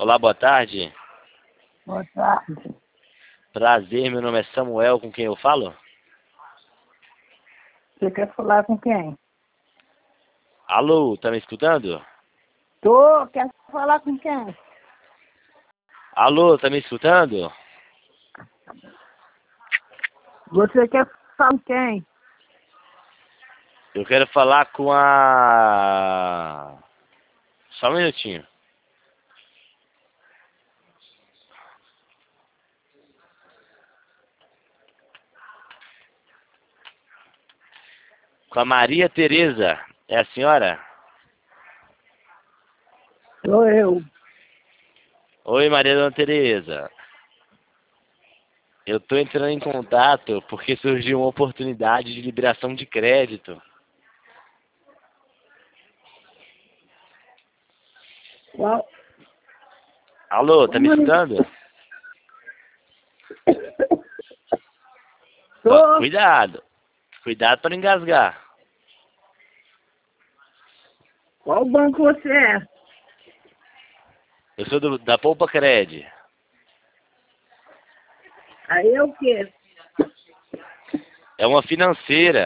Olá, boa tarde. Boa tarde. Prazer, meu nome é Samuel, com quem eu falo? Você quer falar com quem? Alô, tá me escutando? Quer falar com quem? Alô, tá me escutando? Você quer falar com quem? Eu quero falar com a... Só um minutinho. Com a Maria Tereza. É a senhora? Sou eu. Oi, Maria Dona Tereza. Eu tô entrando em contato porque surgiu uma oportunidade de liberação de crédito. Qual? Alô, tá me escutando? Ó, cuidado. Cuidado para não engasgar. Qual banco você é? Eu sou da Poupa Cred. Aí é o quê? É uma financeira.